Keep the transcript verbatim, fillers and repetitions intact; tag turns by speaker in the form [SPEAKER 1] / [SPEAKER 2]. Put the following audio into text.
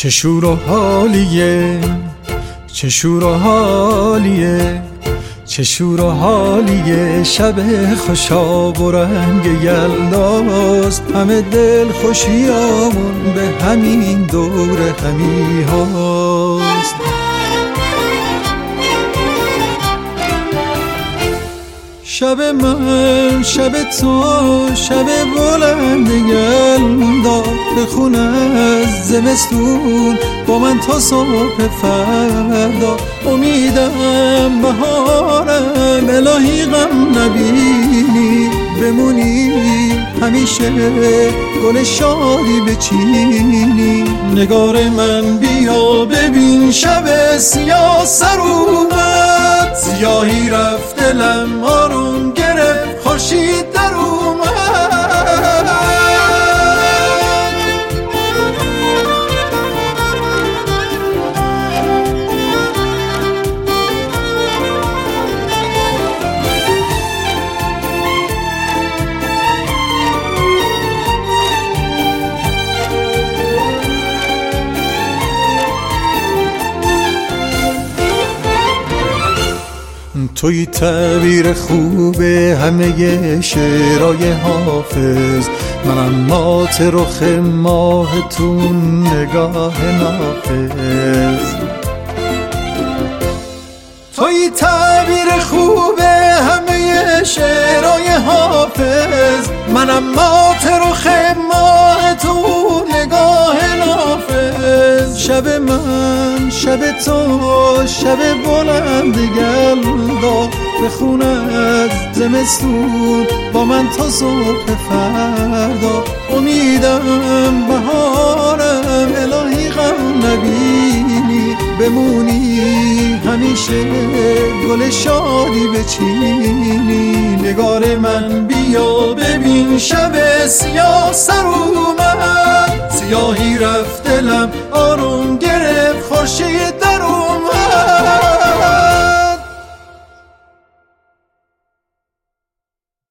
[SPEAKER 1] چه شور و حالیه، چه شور و حالیه، چه شور و حالیه، شب خوشاب و رنگ یلداست، همه دل خوشیامون به همین دور همی هاست. شب من، شب تو، شب بلند یلدا، بخون از زمستون با من تا صبح فردا. امیدم بهارم، الهی غم نبینی، بمونی همیشه گل شادی بچینی. نگار من بیا ببین شب سیاه سر اومد، سیاهی رفت دلم آروم گرفت، خورشید در اومد. توی تعبیر خوبه همه شعرهای حافظ، منم مات رخ ماهتون نگاه نافذ. توی تعبیر خوبه همه شعرهای حافظ، منم مات رخ ماهتون نگاه نافذ. شب من، شب تو، شب بلند یلدا، بخون از زمستون با من تا صبح فردا. امیدم بهارم، الهی غم نبینی، بمونی همیشه گل شادی بچینی. نگار من بیا ببین شب سیاه سر اومد، سیاهی رفت